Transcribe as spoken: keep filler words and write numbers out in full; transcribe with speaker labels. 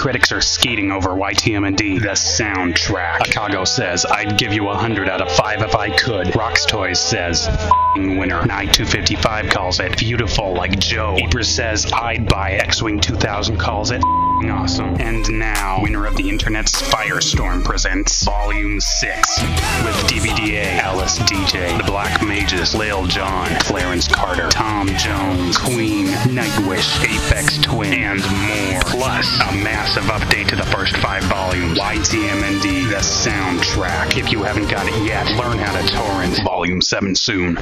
Speaker 1: critics are skating over Y T M N D, the soundtrack. Akago says, I'd give you a hundred out of five if I could. Rox Toys says, f***ing winner. Night two fifty-five calls it beautiful like Joe. Ibra says, I'd buy X-Wing two thousand calls it f***ing awesome. And now, winner of the internet's Firestorm presents Volume six with D V D A, Alice D J, The Black Mages, Lil Jon, Clarence Carter, Tom Jones, Queen, Nightwish, Aphex Twin, and more. Plus, a massive update to the first five volumes. Y T M N D, the soundtrack. If you haven't got it yet, learn how to torrent Volume seven soon.